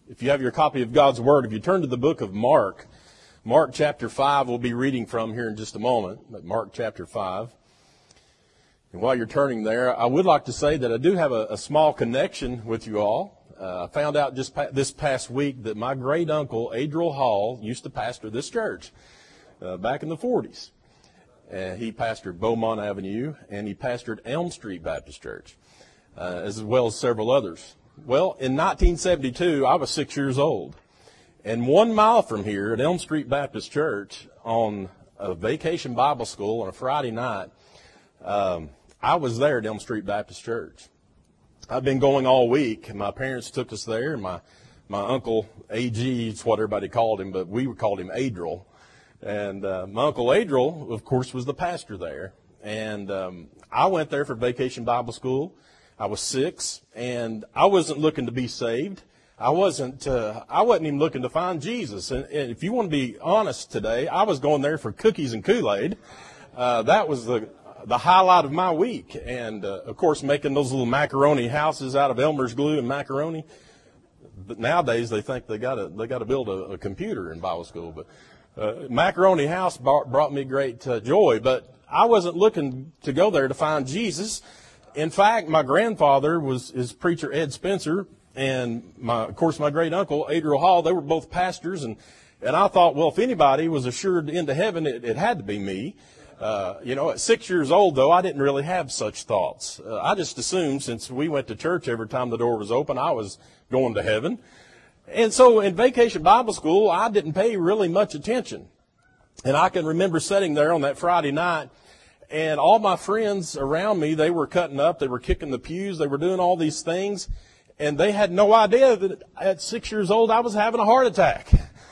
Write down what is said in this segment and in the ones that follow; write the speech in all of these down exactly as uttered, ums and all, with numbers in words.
If you have your copy of God's Word, if you turn to the book of Mark, Mark chapter five we'll be reading from here in just a moment, but Mark chapter five. And while you're turning there, I would like to say that I do have a, a small connection with you all. Uh, I found out just pa- this past week that my great uncle, Adriel Hall, used to pastor this church uh, back in the forties. Uh, he pastored Beaumont Avenue, and he pastored Elm Street Baptist Church, uh, as well as several others. Well, in nineteen seventy-two, I was six years old. And one mile from here at Elm Street Baptist Church on a vacation Bible school on a Friday night, um, I was there at Elm Street Baptist Church. I've been going all week. My parents took us there. My my uncle, A G, is what everybody called him, but we called him Adriel. And uh, my uncle Adriel, of course, was the pastor there. And um, I went there for vacation Bible school. I was six, and I wasn't looking to be saved. I wasn't. Uh, I wasn't even looking to find Jesus. And, and if you want to be honest today, I was going there for cookies and Kool-Aid. Uh, that was the the highlight of my week. And uh, of course, making those little macaroni houses out of Elmer's glue and macaroni. But nowadays, they think they got to they got to build a, a computer in Bible school. But uh, macaroni house brought, brought me great uh, joy. But I wasn't looking to go there to find Jesus. In fact, my grandfather was is preacher Ed Spencer, and my, of course, my great uncle Adriel Hall. They were both pastors, and and I thought, well, if anybody was assured into heaven, it, it had to be me. Uh, you know, at six years old, though, I didn't really have such thoughts. Uh, I just assumed, since we went to church every time the door was open, I was going to heaven. And so, in vacation Bible school, I didn't pay really much attention. And I can remember sitting there on that Friday night. And all my friends around me, they were cutting up, they were kicking the pews, they were doing all these things, and they had no idea that at six years old I was having a heart attack.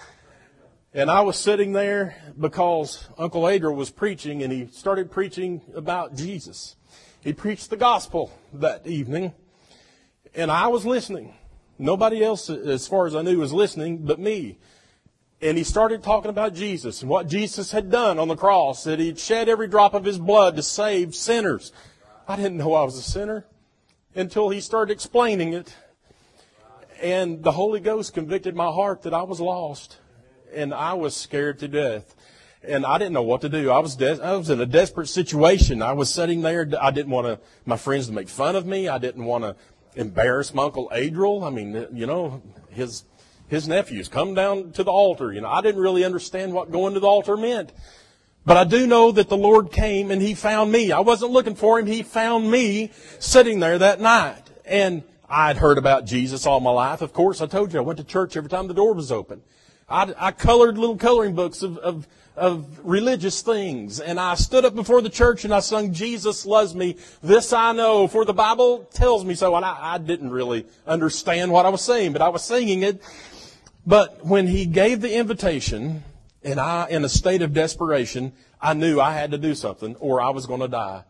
And I was sitting there because Uncle Adriel was preaching, and he started preaching about Jesus. He preached the gospel that evening, and I was listening. Nobody else, as far as I knew, was listening but me. And he started talking about Jesus and what Jesus had done on the cross, that he'd shed every drop of his blood to save sinners. I didn't know I was a sinner until he started explaining it. And the Holy Ghost convicted my heart that I was lost. And I was scared to death. And I didn't know what to do. I was des- I was in a desperate situation. I was sitting there. I didn't want to, my friends to make fun of me. I didn't want to embarrass my Uncle Adriel. I mean, you know, his... His nephews come down to the altar. You know, I didn't really understand what going to the altar meant. But I do know that the Lord came and He found me. I wasn't looking for Him. He found me sitting there that night. And I'd heard about Jesus all my life. Of course, I told you, I went to church every time the door was open. I, I colored little coloring books of, of, of religious things. And I stood up before the church and I sung, Jesus loves me. This I know, for the Bible tells me so. And I, I didn't really understand what I was saying, but I was singing it. But when he gave the invitation, and I, in a state of desperation, I knew I had to do something or I was going to die.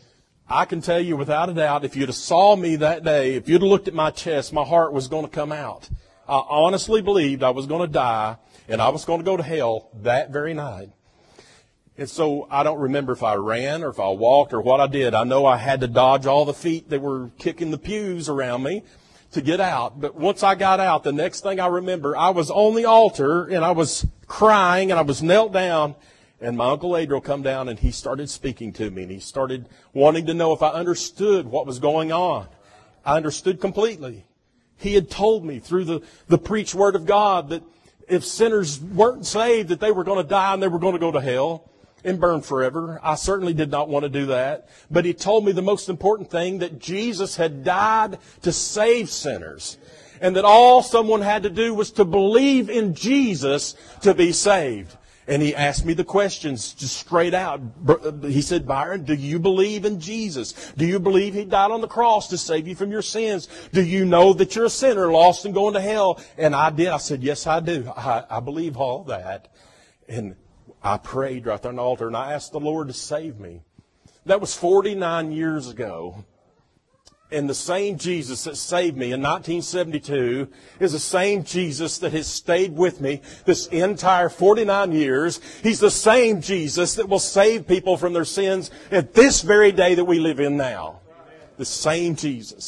I can tell you without a doubt, if you'd have saw me that day, if you'd have looked at my chest, my heart was going to come out. I honestly believed I was going to die and I was going to go to hell that very night. And so I don't remember if I ran or if I walked or what I did. I know I had to dodge all the feet that were kicking the pews around me to get out. But once I got out, the next thing I remember, I was on the altar and I was crying and I was knelt down, and my Uncle Adriel come down and he started speaking to me, and he started wanting to know if I understood what was going on. I understood completely. He had told me through the, the preached word of God that if sinners weren't saved, that they were going to die and they were going to go to hell and burn forever. I certainly did not want to do that. But he told me the most important thing, that Jesus had died to save sinners. And that all someone had to do was to believe in Jesus to be saved. And he asked me the questions just straight out. He said, Byron, do you believe in Jesus? Do you believe He died on the cross to save you from your sins? Do you know that you're a sinner, lost and going to hell? And I did. I said, yes, I do. I, I believe all that. And I prayed right there on the altar, and I asked the Lord to save me. That was forty-nine years ago. And the same Jesus that saved me in nineteen seventy-two is the same Jesus that has stayed with me this entire forty-nine years. He's the same Jesus that will save people from their sins at this very day that we live in now. The same Jesus.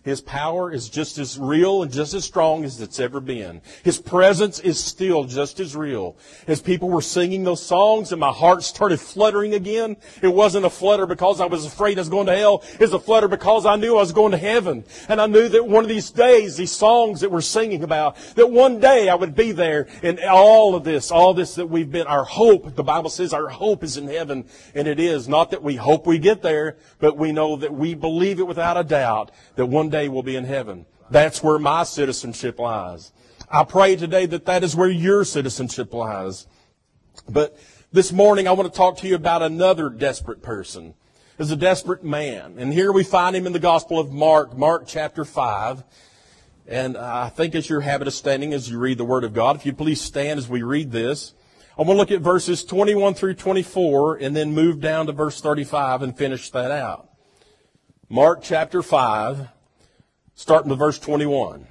His power is just as real and just as strong as it's ever been. His presence is still just as real. As people were singing those songs and my heart started fluttering again, it wasn't a flutter because I was afraid I was going to hell. It was a flutter because I knew I was going to heaven. And I knew that one of these days, these songs that we're singing about, that one day I would be there. And all of this, all this that we've been, our hope, the Bible says our hope is in heaven. And it is. Not that we hope we get there, but we know that we believe it without a doubt that one day we'll be in heaven. That's where my citizenship lies. I pray today that that is where your citizenship lies. But this morning I want to talk to you about another desperate person. There's a desperate man. And here we find him in the Gospel of Mark, Mark chapter five. And I think it's your habit of standing as you read the Word of God. If you please stand as we read this. I want to look at verses twenty-one through twenty-four and then move down to verse thirty-five and finish that out. Mark chapter five, starting with verse twenty-one.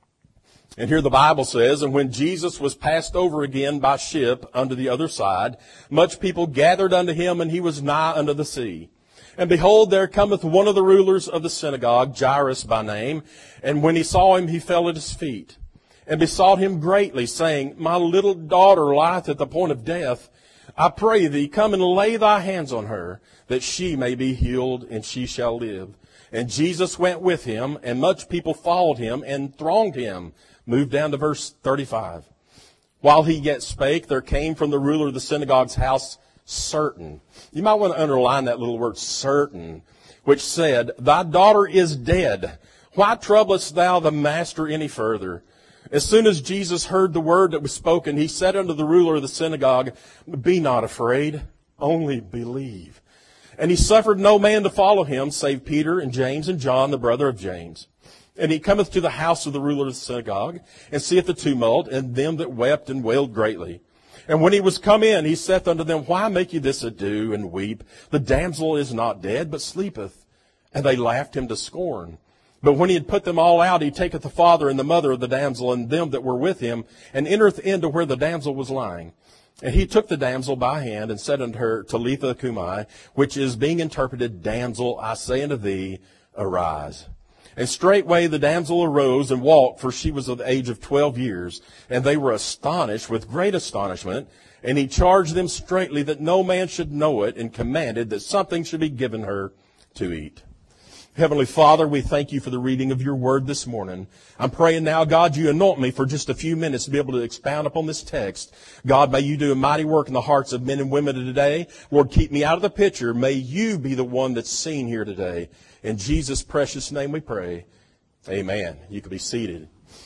And here the Bible says, "And when Jesus was passed over again by ship unto the other side, much people gathered unto him, and he was nigh unto the sea. And behold, there cometh one of the rulers of the synagogue, Jairus by name. And when he saw him, he fell at his feet, and besought him greatly, saying, My little daughter lieth at the point of death. I pray thee, come and lay thy hands on her, that she may be healed, and she shall live. And Jesus went with him, and much people followed him, and thronged him." Move down to verse thirty-five. "While he yet spake, there came from the ruler of the synagogue's house certain." You might want to underline that little word, certain, which said, "Thy daughter is dead. Why troublest thou the master any further?" As soon as Jesus heard the word that was spoken, he said unto the ruler of the synagogue, "Be not afraid, only believe." And he suffered no man to follow him, save Peter and James and John, the brother of James. And he cometh to the house of the ruler of the synagogue, and seeth the tumult, and them that wept and wailed greatly. And when he was come in, he saith unto them, Why make ye this ado, and weep? The damsel is not dead, but sleepeth. And they laughed him to scorn. But when he had put them all out, he taketh the father and the mother of the damsel, and them that were with him, and entereth into where the damsel was lying. And he took the damsel by hand, and said unto her, Talitha cumi, which is being interpreted, Damsel, I say unto thee, arise. And straightway the damsel arose and walked, for she was of the age of twelve years. And they were astonished with great astonishment. And he charged them straitly that no man should know it, and commanded that something should be given her to eat. Heavenly Father, we thank you for the reading of your word this morning. I'm praying now, God, you anoint me for just a few minutes to be able to expound upon this text. God, may you do a mighty work in the hearts of men and women today. Lord, keep me out of the picture. May you be the one that's seen here today. In Jesus' precious name we pray. Amen. You can be seated.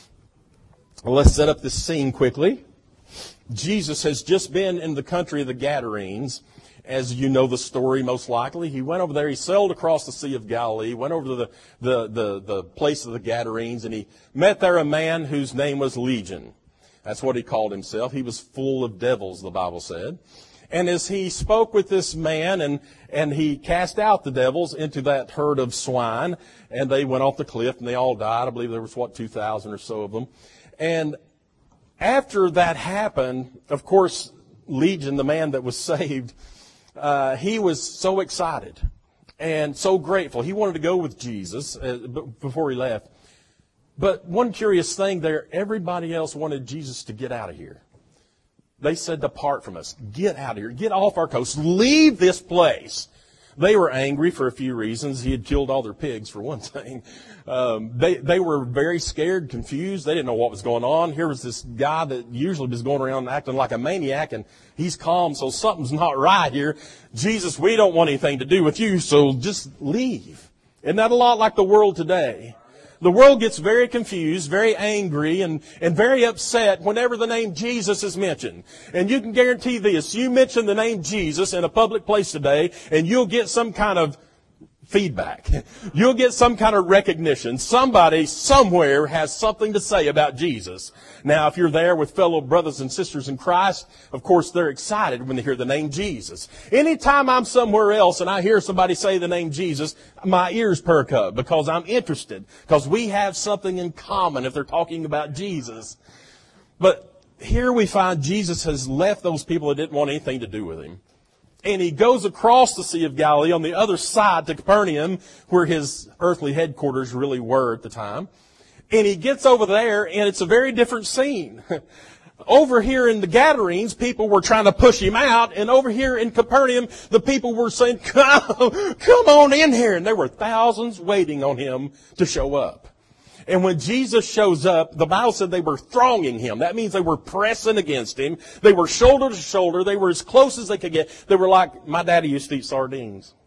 Well, let's set up this scene quickly. Jesus has just been in the country of the Gadarenes. As you know the story, most likely. He went over there, he sailed across the Sea of Galilee, went over to the, the, the, the place of the Gadarenes, and he met there a man whose name was Legion. That's what he called himself. He was full of devils, the Bible said. And as he spoke with this man, and, and he cast out the devils into that herd of swine, and they went off the cliff, and they all died. I believe there was, what, two thousand or so of them. And after that happened, of course, Legion, the man that was saved, Uh, he was so excited and so grateful. He wanted to go with Jesus uh, before he left. But one curious thing there, everybody else wanted Jesus to get out of here. They said, depart from us. Get out of here. Get off our coast. Leave this place. They were angry for a few reasons. He had killed all their pigs, for one thing. Um, they, they were very scared, confused. They didn't know what was going on. Here was this guy that usually was going around acting like a maniac, and he's calm, so something's not right here. Jesus, we don't want anything to do with you, so just leave. Isn't that a lot like the world today? The world gets very confused, very angry, and, and very upset whenever the name Jesus is mentioned. And you can guarantee this. You mention the name Jesus in a public place today, and you'll get some kind of feedback. You'll get some kind of recognition. Somebody somewhere has something to say about Jesus. Now, if you're there with fellow brothers and sisters in Christ, of course, they're excited when they hear the name Jesus. Anytime I'm somewhere else and I hear somebody say the name Jesus, my ears perk up because I'm interested, because we have something in common if they're talking about Jesus. But here we find Jesus has left those people that didn't want anything to do with him. And he goes across the Sea of Galilee on the other side to Capernaum, where his earthly headquarters really were at the time. And he gets over there, and it's a very different scene. Over here in the Gadarenes, people were trying to push him out, and over here in Capernaum, the people were saying, come, come on in here. And there were thousands waiting on him to show up. And when Jesus shows up, the Bible said they were thronging him. That means they were pressing against him. They were shoulder to shoulder. They were as close as they could get. They were like, my daddy used to eat sardines.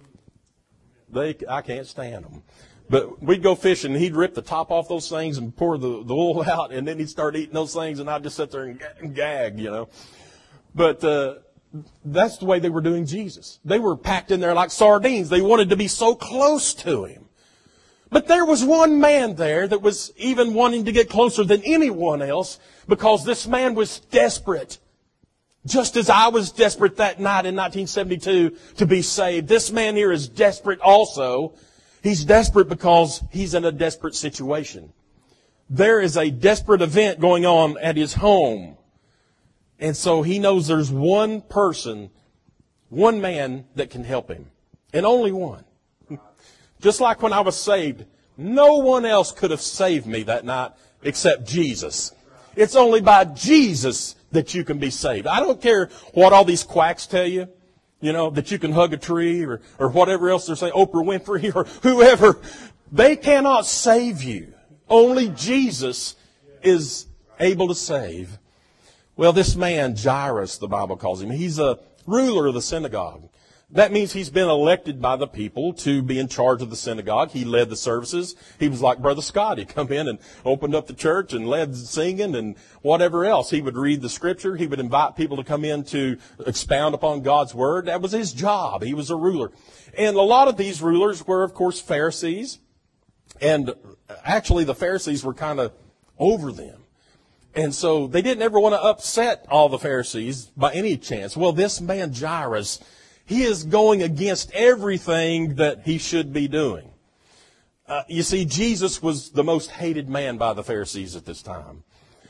They, I can't stand them. But we'd go fishing, and he'd rip the top off those things and pour the, the oil out, and then he'd start eating those things, and I'd just sit there and, and gag, you know. But uh, that's the way they were doing Jesus. They were packed in there like sardines. They wanted to be so close to him. But there was one man there that was even wanting to get closer than anyone else, because this man was desperate. Just as I was desperate that night in nineteen seventy-two to be saved, this man here is desperate also. He's desperate because he's in a desperate situation. There is a desperate event going on at his home. And so he knows there's one person, one man that can help him. And only one. Just like when I was saved, no one else could have saved me that night except Jesus. It's only by Jesus that you can be saved. I don't care what all these quacks tell you, you know, that you can hug a tree or, or whatever else they're saying, Oprah Winfrey or whoever. They cannot save you. Only Jesus is able to save. Well, this man, Jairus, the Bible calls him, he's a ruler of the synagogue. That means he's been elected by the people to be in charge of the synagogue. He led the services. He was like Brother Scott. He come in and opened up the church and led singing and whatever else. He would read the scripture. He would invite people to come in to expound upon God's word. That was his job. He was a ruler. And a lot of these rulers were, of course, Pharisees. And actually, the Pharisees were kind of over them. And so they didn't ever want to upset all the Pharisees by any chance. Well, this man, Jairus, he is going against everything that he should be doing. Uh, you see, Jesus was the most hated man by the Pharisees at this time.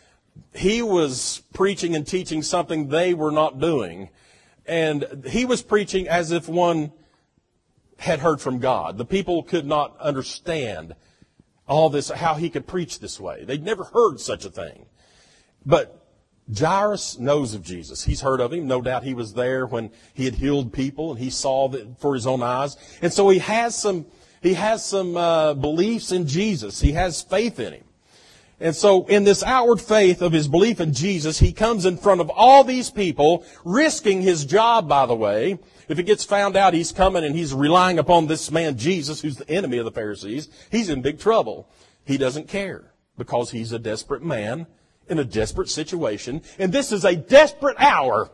He was preaching and teaching something they were not doing. And he was preaching as if one had heard from God. The people could not understand all this, how he could preach this way. They'd never heard such a thing. But Jairus knows of Jesus. He's heard of him. No doubt he was there when he had healed people and he saw that for his own eyes. And so he has some, he has some uh, beliefs in Jesus. He has faith in him. And so in this outward faith of his belief in Jesus, he comes in front of all these people, risking his job, by the way. If it gets found out he's coming and he's relying upon this man Jesus, who's the enemy of the Pharisees, he's in big trouble. He doesn't care because he's a desperate man in a desperate situation, and this is a desperate hour.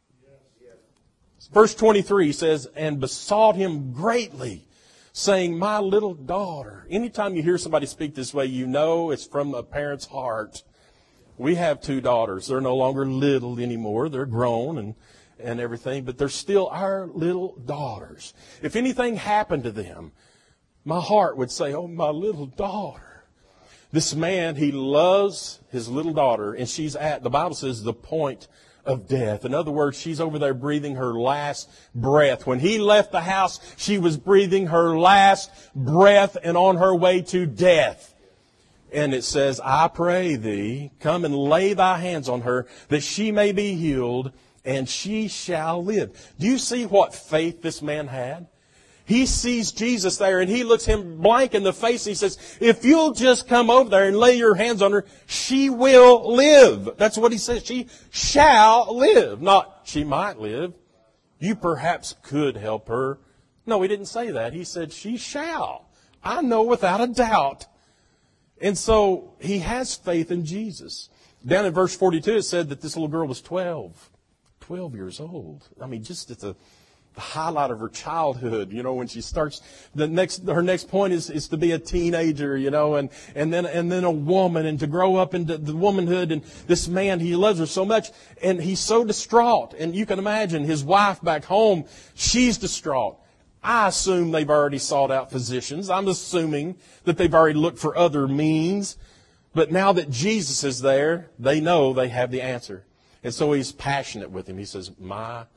Verse twenty-three says, and besought him greatly, saying, my little daughter. Anytime you hear somebody speak this way, you know it's from a parent's heart. We have two daughters. They're no longer little anymore. They're grown and, and everything, but they're still our little daughters. If anything happened to them, my heart would say, oh, my little daughter. This man, he loves his little daughter, and she's at, the Bible says, the point of death. In other words, she's over there breathing her last breath. When he left the house, she was breathing her last breath and on her way to death. And it says, I pray thee, come and lay thy hands on her, that she may be healed, and she shall live. Do you see what faith this man had? He sees Jesus there, and he looks him blank in the face. He says, if you'll just come over there and lay your hands on her, she will live. That's what he says. She shall live. Not, she might live. You perhaps could help her. No, he didn't say that. He said, she shall. I know without a doubt. And so he has faith in Jesus. Down in verse forty-two, it said that this little girl was twelve. twelve years old. I mean, just at the... the highlight of her childhood, you know, when she starts, the next, her next point is, is to be a teenager, you know, and, and then, and then a woman, and to grow up into the womanhood. And this man, he loves her so much, and he's so distraught. And you can imagine his wife back home, she's distraught. I assume they've already sought out physicians. I'm assuming that they've already looked for other means. But now that Jesus is there, they know they have the answer. And so he's passionate with him. He says, my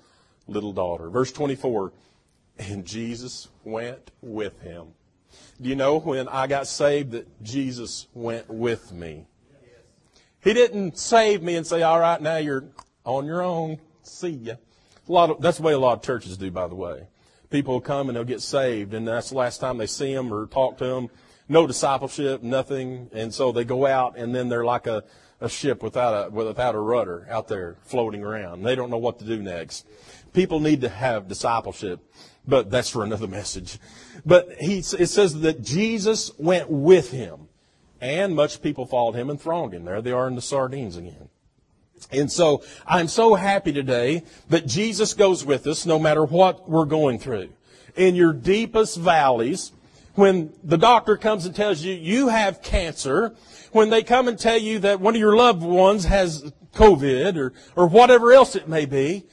little daughter. Verse twenty-four, and Jesus went with him. Do you know when I got saved that Jesus went with me? He didn't save me and say, all right, now you're on your own. See ya. A lot of, that's the way a lot of churches do, by the way. People will come and they'll get saved, and that's the last time they see them or talk to them. No discipleship, nothing. And so they go out, and then they're like a, a ship without a, without a rudder out there floating around. They don't know what to do next. People need to have discipleship, but that's for another message. But he, it says that Jesus went with him, and much people followed him and thronged him. There they are in the sardines again. And so I'm so happy today that Jesus goes with us no matter what we're going through. In your deepest valleys, when the doctor comes and tells you you have cancer, when they come and tell you that one of your loved ones has COVID or, or whatever else it may be,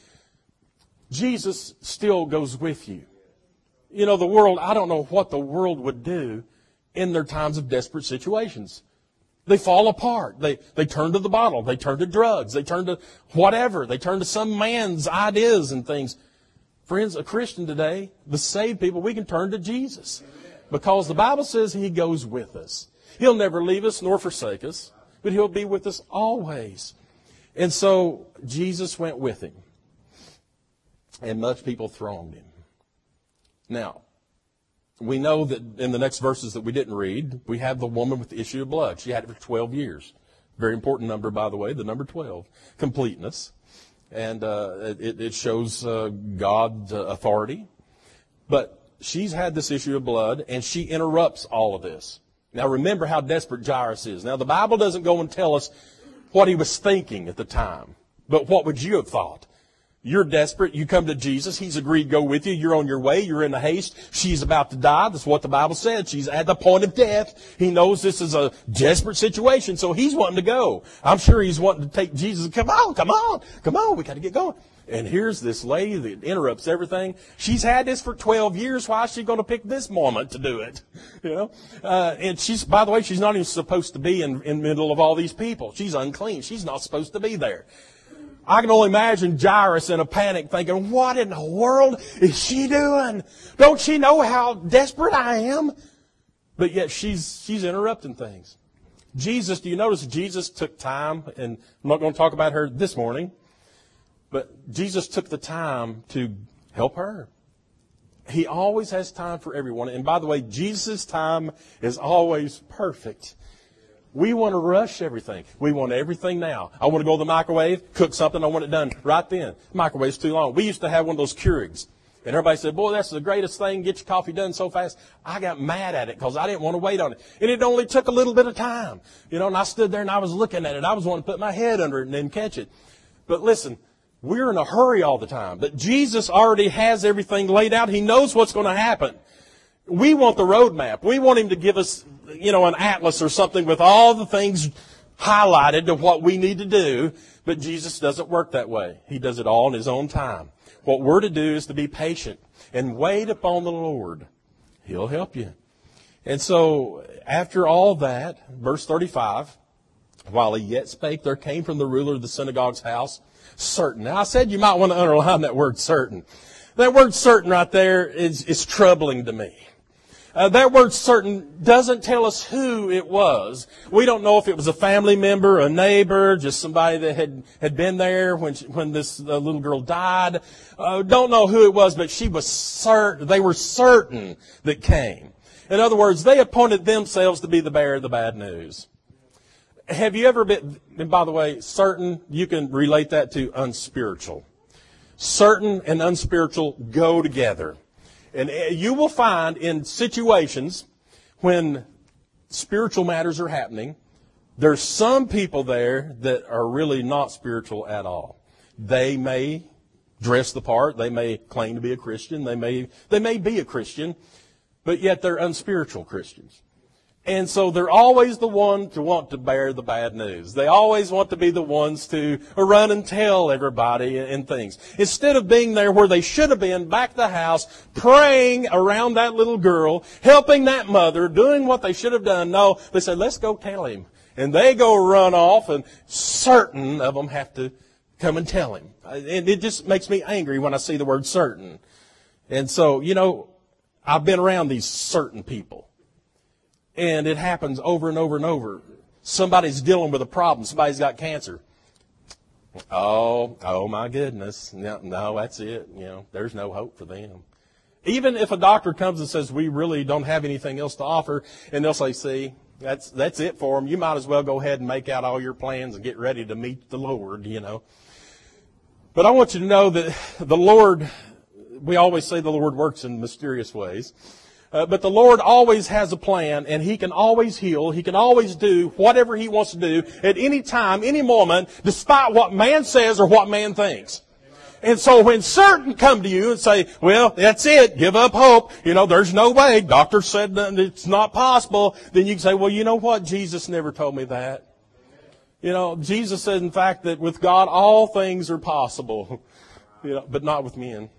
Jesus still goes with you. You know, the world, I don't know what the world would do in their times of desperate situations. They fall apart. They, they turn to the bottle. They turn to drugs. They turn to whatever. They turn to some man's ideas and things. Friends, a Christian today, the saved people, we can turn to Jesus. Because the Bible says he goes with us. He'll never leave us nor forsake us, but he'll be with us always. And so Jesus went with him. And much people thronged him. Now, we know that in the next verses that we didn't read, we have the woman with the issue of blood. She had it for twelve years. Very important number, by the way, the number twelve. Completeness. And uh, it, it shows uh, God's uh, authority. But she's had this issue of blood, and she interrupts all of this. Now, remember how desperate Jairus is. Now, the Bible doesn't go and tell us what he was thinking at the time. But what would you have thought? You're desperate. You come to Jesus. He's agreed to go with you. You're on your way. You're in a haste. She's about to die. That's what the Bible said. She's at the point of death. He knows this is a desperate situation, so he's wanting to go. I'm sure he's wanting to take Jesus. Come on, come on, come on. We got to get going. And here's this lady that interrupts everything. She's had this for twelve years. Why is she going to pick this moment to do it? You know? Uh, and she's, by the way, she's not even supposed to be in, in the middle of all these people. She's unclean. She's not supposed to be there. I can only imagine Jairus in a panic thinking, what in the world is she doing? Don't she know how desperate I am? But yet she's, she's interrupting things. Jesus, do you notice Jesus took time, and I'm not going to talk about her this morning, but Jesus took the time to help her. He always has time for everyone. And by the way, Jesus' time is always perfect. We want to rush everything. We want everything now. I want to go to the microwave, cook something, I want it done right then. The microwave's too long. We used to have one of those Keurigs. And everybody said, boy, that's the greatest thing, get your coffee done so fast. I got mad at it because I didn't want to wait on it. And it only took a little bit of time. You know, and I stood there and I was looking at it. I was wanting to put my head under it and then catch it. But listen, we're in a hurry all the time. But Jesus already has everything laid out. He knows what's going to happen. We want the roadmap. We want him to give us, you know, an atlas or something with all the things highlighted to what we need to do. But Jesus doesn't work that way. He does it all in his own time. What we're to do is to be patient and wait upon the Lord. He'll help you. And so after all that, verse thirty-five, while he yet spake, there came from the ruler of the synagogue's house certain. Now I said you might want to underline that word certain. That word certain right there is, is troubling to me. Uh, that word certain doesn't tell us who it was. We don't know if it was a family member, a neighbor, just somebody that had, had been there when she, when this uh, little girl died. Uh, don't know who it was, but she was certain. They were certain that came. In other words, they appointed themselves to be the bearer of the bad news. Have you ever been, and by the way, certain, you can relate that to unspiritual. Certain and unspiritual go together. And you will find in situations when spiritual matters are happening, there's some people there that are really not spiritual at all. They may dress the part. They may claim to be a Christian. They may, they may be a Christian, but yet they're unspiritual Christians. And so they're always the one to want to bear the bad news. They always want to be the ones to run and tell everybody and things. Instead of being there where they should have been, back at the house, praying around that little girl, helping that mother, doing what they should have done. No, they said, let's go tell him. And they go run off, and certain of them have to come and tell him. And it just makes me angry when I see the word certain. And so, you know, I've been around these certain people. And it happens over and over and over. Somebody's dealing with a problem. Somebody's got cancer. Oh, oh my goodness. No, no, that's it. You know, there's no hope for them. Even if a doctor comes and says, we really don't have anything else to offer, and they'll say, see, that's, that's it for them. You might as well go ahead and make out all your plans and get ready to meet the Lord, you know. But I want you to know that the Lord, we always say the Lord works in mysterious ways. Uh, but the Lord always has a plan, and He can always heal. He can always do whatever He wants to do at any time, any moment, despite what man says or what man thinks. And so when certain come to you and say, well, that's it, give up hope, you know, there's no way, doctor said that it's not possible, then you can say, well, you know what, Jesus never told me that. You know, Jesus said, in fact, that with God all things are possible, you know, but not with men.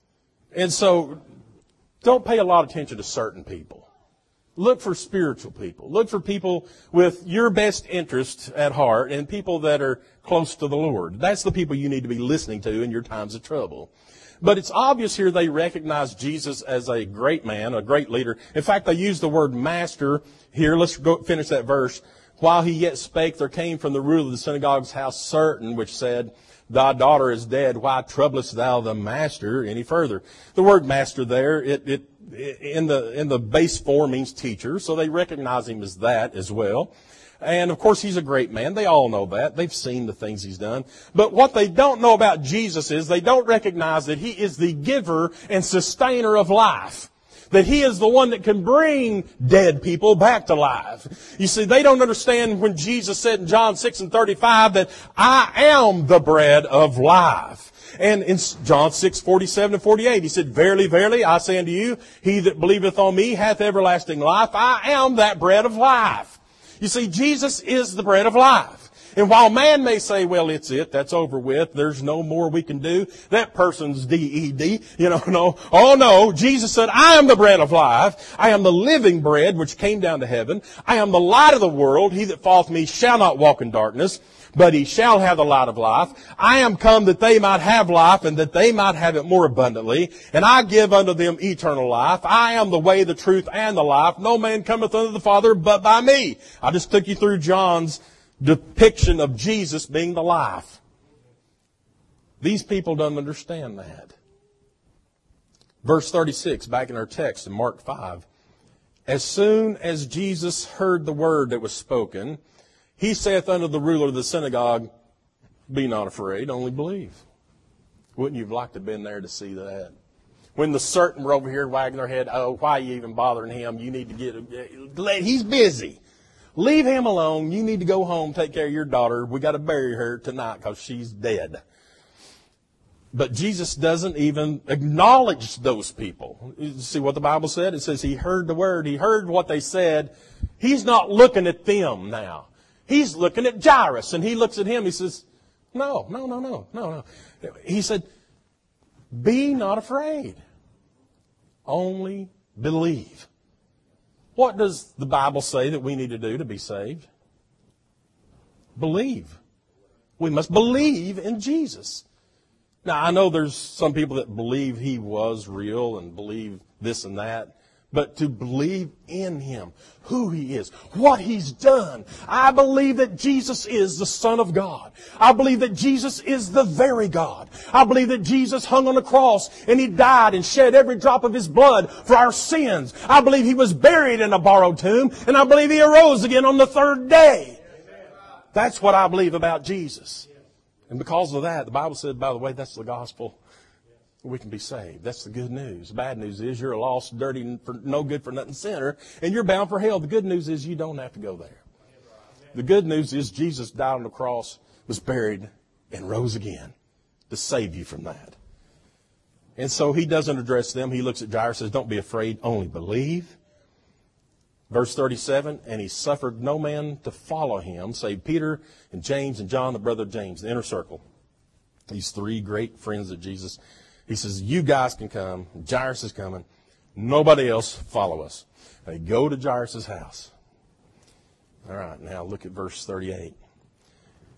And so don't pay a lot of attention to certain people. Look for spiritual people. Look for people with your best interest at heart and people that are close to the Lord. That's the people you need to be listening to in your times of trouble. But it's obvious here they recognize Jesus as a great man, a great leader. In fact, they use the word master here. Let's go finish that verse. While he yet spake, there came from the ruler of the synagogue's house certain which said, thy daughter is dead. Why troublest thou the master any further? The word master there, it, it, in the, in the base form means teacher. So they recognize him as that as well. And of course, he's a great man. They all know that. They've seen the things he's done. But what they don't know about Jesus is they don't recognize that he is the giver and sustainer of life. That he is the one that can bring dead people back to life. You see, they don't understand when Jesus said in John six and thirty-five that I am the bread of life. And in John six, forty-seven and forty-eight, he said, verily, verily, I say unto you, he that believeth on me hath everlasting life. I am that bread of life. You see, Jesus is the bread of life. And while man may say, well, it's it, that's over with, there's no more we can do, that person's D E D, you know, no. Oh no, Jesus said, I am the bread of life. I am the living bread which came down to heaven. I am the light of the world. He that followeth me shall not walk in darkness, but he shall have the light of life. I am come that they might have life, and that they might have it more abundantly. And I give unto them eternal life. I am the way, the truth, and the life. No man cometh unto the Father but by me. I just took you through John's depiction of Jesus being the life. These people don't understand that. Verse thirty-six, back in our text in Mark five. As soon as Jesus heard the word that was spoken, he saith unto the ruler of the synagogue, be not afraid, only believe. Wouldn't you have liked to have been there to see that? When the certain were over here wagging their head, oh, why are you even bothering him? You need to get, he's busy. Leave him alone. You need to go home, take care of your daughter. We got to bury her tonight because she's dead. But Jesus doesn't even acknowledge those people. You see what the Bible said? It says he heard the word. He heard what they said. He's not looking at them now. He's looking at Jairus, and he looks at him. He says, no, no, no, no, no, no. He said, be not afraid. Only believe. What does the Bible say that we need to do to be saved? Believe. We must believe in Jesus. Now, I know there's some people that believe he was real and believe this and that. But to believe in him, who he is, what he's done. I believe that Jesus is the Son of God. I believe that Jesus is the very God. I believe that Jesus hung on the cross and he died and shed every drop of his blood for our sins. I believe he was buried in a borrowed tomb, and I believe he arose again on the third day. That's what I believe about Jesus. And because of that, the Bible said, by the way, that's the gospel. We can be saved. That's the good news. The bad news is you're a lost, dirty, for no good for nothing sinner, and you're bound for hell. The good news is you don't have to go there. The good news is Jesus died on the cross, was buried, and rose again to save you from that. And so he doesn't address them. He looks at Jairus and says, don't be afraid, only believe. Verse thirty-seven, and he suffered no man to follow him, save Peter and James and John, the brother of James, the inner circle. These three great friends of Jesus. He says, you guys can come. Jairus is coming. Nobody else follow us. They go to Jairus' house. All right, now look at verse thirty-eight.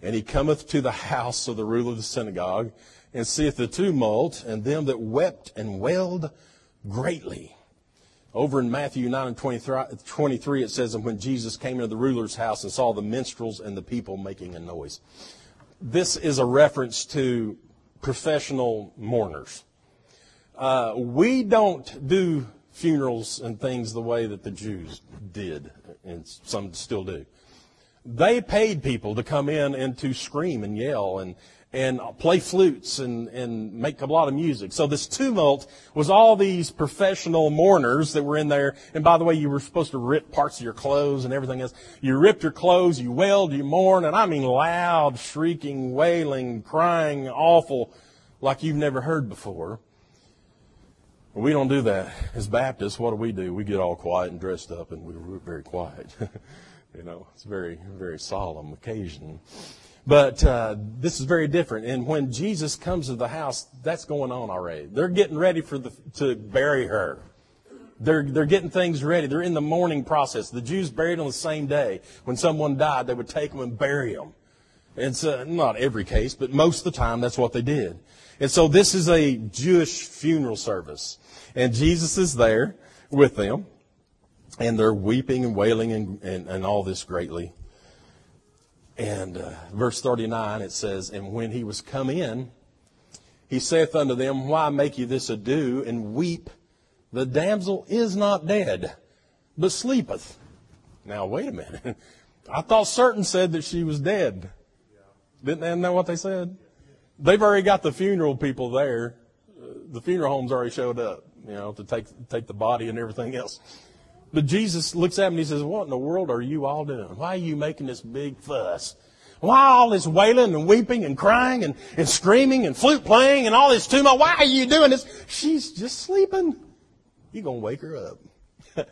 And he cometh to the house of the ruler of the synagogue, and seeth the tumult, and them that wept and wailed greatly. Over in Matthew nine and twenty-three, it says, and when Jesus came into the ruler's house and saw the minstrels and the people making a noise. This is a reference to professional mourners. Uh, we don't do funerals and things the way that the Jews did, and some still do. They paid people to come in and to scream and yell and, and play flutes and, and make a lot of music. So this tumult was all these professional mourners that were in there. And by the way, you were supposed to rip parts of your clothes and everything else. You ripped your clothes, you wailed, you mourned, and I mean loud, shrieking, wailing, crying, awful, like you've never heard before. We don't do that. As Baptists, what do we do? We get all quiet and dressed up, and we're very quiet. You know, it's a very, very solemn occasion. But uh, this is very different. And when Jesus comes to the house, that's going on already. They're getting ready for the to bury her. They're they're getting things ready. They're in the mourning process. The Jews buried on the same day. When someone died, they would take them and bury them. It's uh, not every case, but most of the time that's what they did. And so this is a Jewish funeral service. And Jesus is there with them. And they're weeping and wailing and, and, and all this greatly. And uh, verse thirty-nine, it says, and when he was come in, he saith unto them, why make ye this ado and weep? The damsel is not dead, but sleepeth. Now, wait a minute. I thought certain said that she was dead. Didn't they know what they said? They've already got the funeral people there. The funeral homes already showed up, you know, to take take the body and everything else. But Jesus looks at him and he says, what in the world are you all doing? Why are you making this big fuss? Why all this wailing and weeping and crying and, and screaming and flute playing and all this tumult? Why are you doing this? She's just sleeping. You're going to wake her up.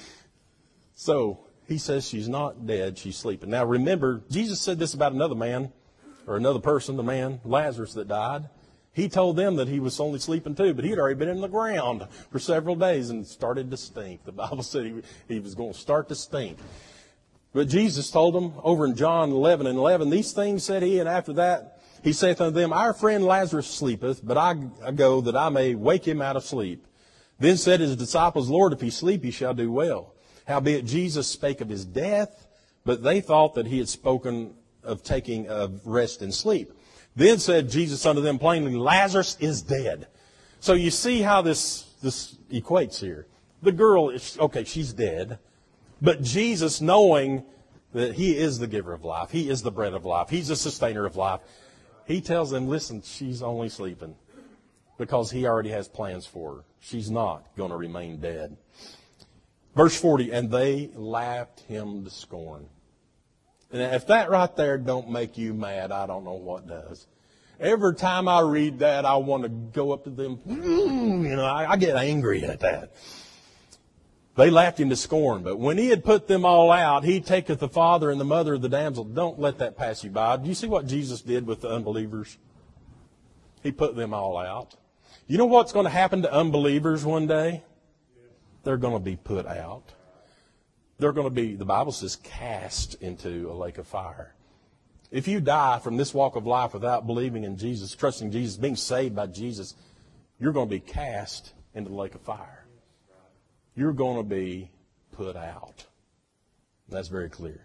So he says she's not dead, she's sleeping. Now remember, Jesus said this about another man, or another person, the man, Lazarus, that died. He told them that he was only sleeping too, but he'd already been in the ground for several days and started to stink. The Bible said he, he was going to start to stink. But Jesus told them over in John eleven and eleven, these things said he, and after that he saith unto them, our friend Lazarus sleepeth, but I, I go that I may wake him out of sleep. Then said his disciples, Lord, if he sleep, he shall do well. Howbeit Jesus spake of his death, but they thought that he had spoken of taking of rest and sleep. Then said Jesus unto them plainly, Lazarus is dead. So you see how this, this equates here. The girl is, okay, she's dead. But Jesus, knowing that he is the giver of life, he is the bread of life, he's the sustainer of life, he tells them, listen, she's only sleeping because he already has plans for her. She's not going to remain dead. Verse forty, and they laughed him to scorn. And if that right there don't make you mad, I don't know what does. Every time I read that, I want to go up to them. Mm, you know, I, I get angry at that. They laughed him to scorn. But when he had put them all out, he taketh the father and the mother of the damsel. Don't let that pass you by. Do you see what Jesus did with the unbelievers? He put them all out. You know what's going to happen to unbelievers one day? They're going to be put out. They're going to be, the Bible says, cast into a lake of fire. If you die from this walk of life without believing in Jesus, trusting Jesus, being saved by Jesus, you're going to be cast into the lake of fire. You're going to be put out. That's very clear.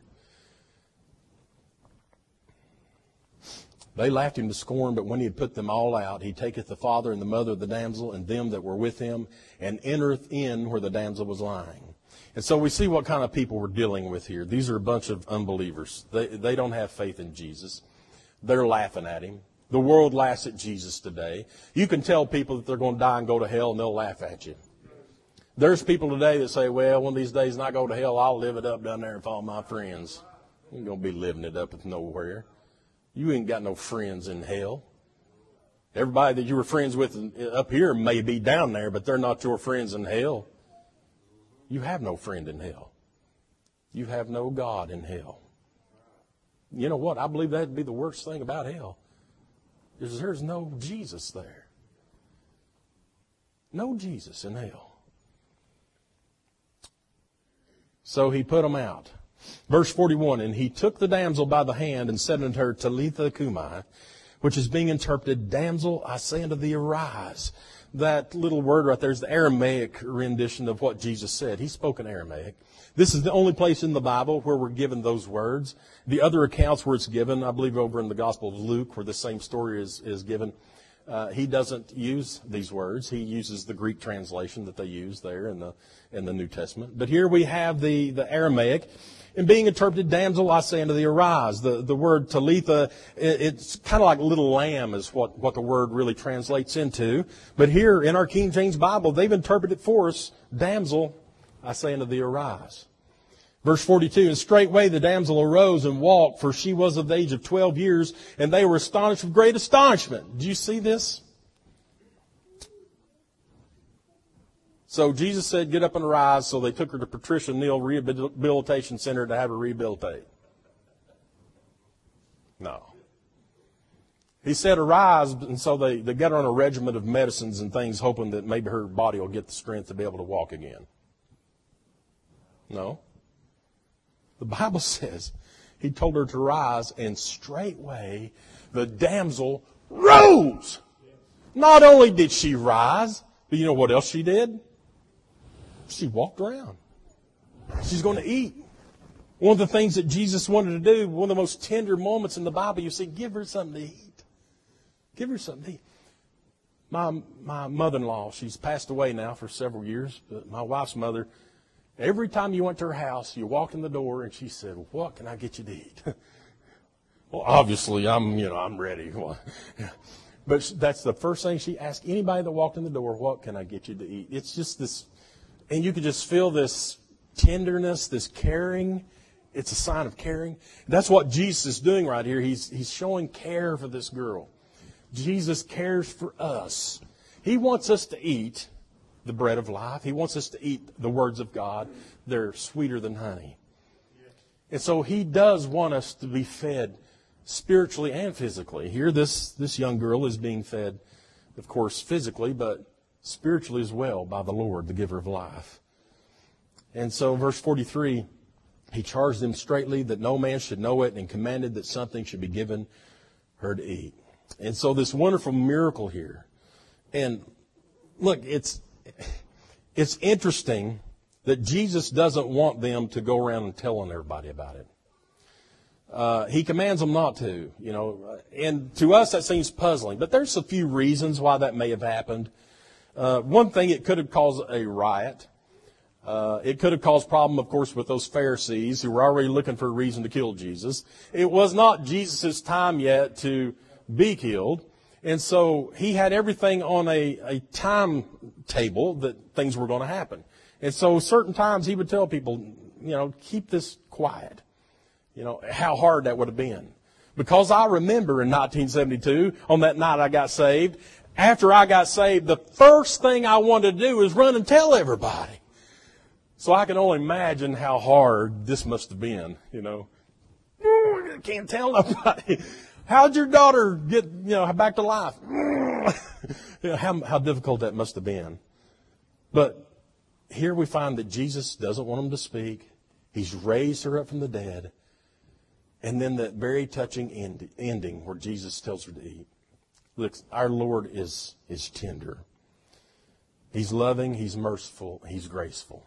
They laughed him to scorn, but when he had put them all out, he taketh the father and the mother of the damsel and them that were with him, and entereth in where the damsel was lying. And so we see what kind of people we're dealing with here. These are a bunch of unbelievers. They, they don't have faith in Jesus. They're laughing at him. The world laughs at Jesus today. You can tell people that they're going to die and go to hell, and they'll laugh at you. There's people today that say, well, one of these days when I go to hell, I'll live it up down there with all my friends. You ain't going to be living it up with nowhere. You ain't got no friends in hell. Everybody that you were friends with up here may be down there, but they're not your friends in hell. You have no friend in hell. You have no God in hell. You know what? I believe that would be the worst thing about hell, is there's no Jesus there. No Jesus in hell. So he put them out. Verse forty-one, and he took the damsel by the hand and said unto her, Talitha cumi, which is being interpreted, damsel, I say unto thee, arise. That little word right there is the Aramaic rendition of what Jesus said. He spoke in Aramaic. This is the only place in the Bible where we're given those words. The other accounts where it's given, I believe over in the Gospel of Luke, where the same story is, is given, uh, he doesn't use these words. He uses the Greek translation that they use there in the in the New Testament. But here we have the, the Aramaic. And being interpreted, damsel, I say unto thee, arise. The, the word Talitha, it, it's kind of like little lamb is what, what the word really translates into. But here in our King James Bible, they've interpreted it for us, damsel, I say unto thee, arise. Verse forty-two, and straightway the damsel arose and walked, for she was of the age of twelve years, and they were astonished with great astonishment. Do you see this? So Jesus said, get up and arise. So they took her to Patricia Neal Rehabilitation Center to have her rehabilitate. No. He said, arise. And so they, they got her on a regimen of medicines and things, hoping that maybe her body will get the strength to be able to walk again. No. The Bible says he told her to rise, and straightway the damsel rose. Not only did she rise, but you know what else she did? She walked around. She's going to eat. One of the things that Jesus wanted to do, one of the most tender moments in the Bible, you see, give her something to eat. Give her something to eat. My, my mother-in-law, she's passed away now for several years, but my wife's mother, every time you went to her house, you walked in the door and she said, well, what can I get you to eat? Well, obviously, I'm, you know, I'm ready. But that's the first thing she asked anybody that walked in the door, what can I get you to eat? It's just this, and you could just feel this tenderness, this caring. It's a sign of caring. That's what Jesus is doing right here. He's, he's showing care for this girl. Jesus cares for us. He wants us to eat the bread of life. He wants us to eat the words of God. They're sweeter than honey. And so he does want us to be fed spiritually and physically. Here this, this young girl is being fed, of course, physically, but spiritually as well by the Lord, the giver of life. And so verse forty-three, he charged them straitly that no man should know it, and commanded that something should be given her to eat. And so this wonderful miracle here. And look, it's it's interesting that Jesus doesn't want them to go around and telling everybody about it. Uh, he commands them not to, you know, and to us that seems puzzling, but there's a few reasons why that may have happened. Uh, one thing, it could have caused a riot. Uh, it could have caused problem, of course, with those Pharisees who were already looking for a reason to kill Jesus. It was not Jesus' time yet to be killed. And so he had everything on a, a timetable that things were going to happen. And so certain times he would tell people, you know, keep this quiet. You know, how hard that would have been. Because I remember in nineteen seventy-two, on that night I got saved, after I got saved, the first thing I wanted to do was run and tell everybody. So I can only imagine how hard this must have been, you know. I can't tell nobody. How'd your daughter get, you know, back to life? You know, how, how difficult that must have been. But here we find that Jesus doesn't want them to speak. He's raised her up from the dead. And then that very touching end, ending where Jesus tells her to eat. Look, our Lord is, is tender. He's loving, He's merciful, He's graceful.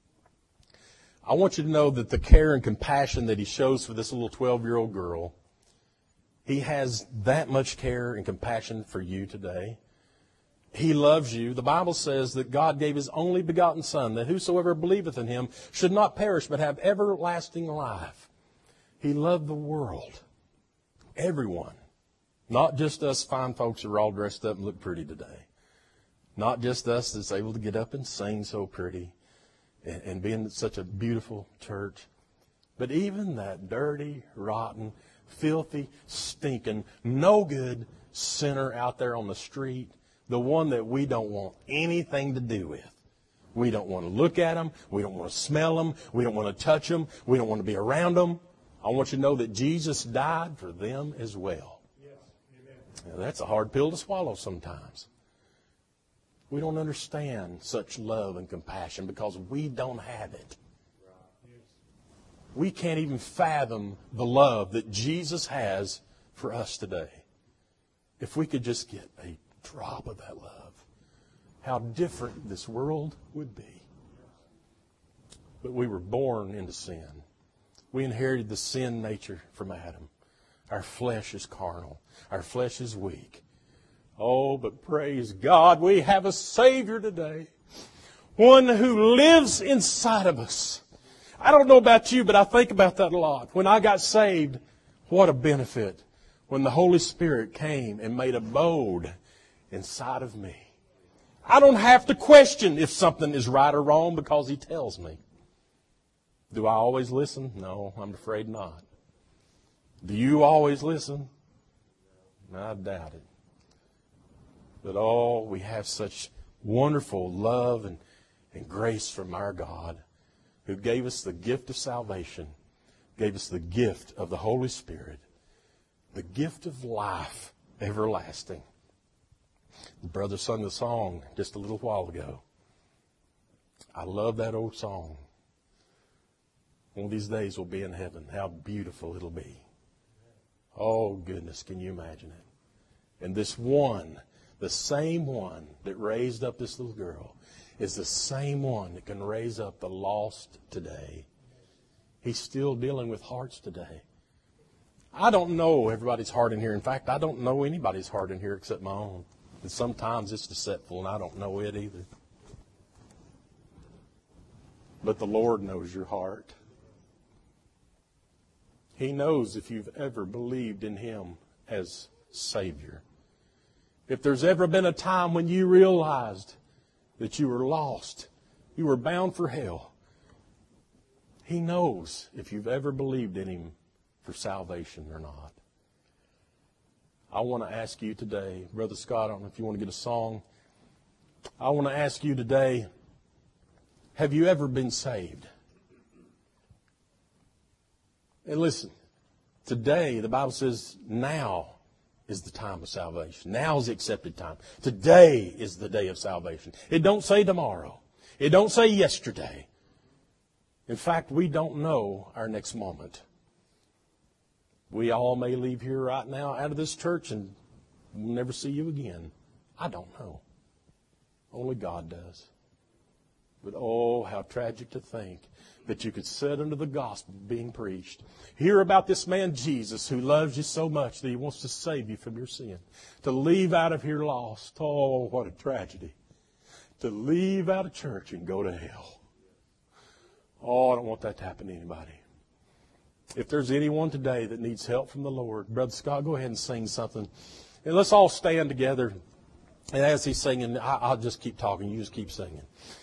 I want you to know that the care and compassion that He shows for this little twelve-year-old girl, He has that much care and compassion for you today. He loves you. The Bible says that God gave His only begotten Son, that whosoever believeth in Him should not perish but have everlasting life. He loved the world. Everyone. Not just us fine folks who are all dressed up and look pretty today. Not just us that's able to get up and sing so pretty and, and be in such a beautiful church. But even that dirty, rotten, filthy, stinking, no good sinner out there on the street, the one that we don't want anything to do with. We don't want to look at them. We don't want to smell them. We don't want to touch them. We don't want to be around them. I want you to know that Jesus died for them as well. Yes. Amen. Now, that's a hard pill to swallow sometimes. We don't understand such love and compassion because we don't have it. we can't even fathom the love that Jesus has for us today. If we could just get a drop of that love, how different this world would be. But we were born into sin. We inherited the sin nature from Adam. Our flesh is carnal. Our flesh is weak. Oh, but praise God, we have a Savior today. One who lives inside of us. I don't know about you, but I think about that a lot. When I got saved, what a benefit when the Holy Spirit came and made abode inside of me. I don't have to question if something is right or wrong because He tells me. Do I always listen? No, I'm afraid not. Do you always listen? I doubt it. But oh, we have such wonderful love and, and grace from our God, who gave us the gift of salvation, gave us the gift of the Holy Spirit, the gift of life everlasting. The brother sung the song just a little while ago. I love that old song. One of these days we'll be in heaven. How beautiful it'll be. Oh, goodness, can you imagine it? And this one, the same one that raised up this little girl, is the same one that can raise up the lost today. He's still dealing with hearts today. I don't know everybody's heart in here. In fact, I don't know anybody's heart in here except my own. And sometimes it's deceitful, and I don't know it either. But the Lord knows your heart. He knows if you've ever believed in Him as Savior. If there's ever been a time when you realized that you were lost, you were bound for hell, He knows if you've ever believed in Him for salvation or not. I want to ask you today, Brother Scott, I don't know if you want to get a song. I want to ask you today, have you ever been saved? And listen, today the Bible says now is the time of salvation. Now is the accepted time. Today is the day of salvation. It don't say tomorrow. It don't say yesterday. In fact, we don't know our next moment. We all may leave here right now out of this church and we'll never see you again. I don't know. Only God does. But oh, how tragic to think that you could sit under the gospel being preached, hear about this man Jesus who loves you so much that He wants to save you from your sin, to leave out of here lost. Oh, what a tragedy. To leave out of church and go to hell. Oh, I don't want that to happen to anybody. If there's anyone today that needs help from the Lord, Brother Scott, go ahead and sing something. And let's all stand together. And as he's singing, I'll just keep talking. You just keep singing.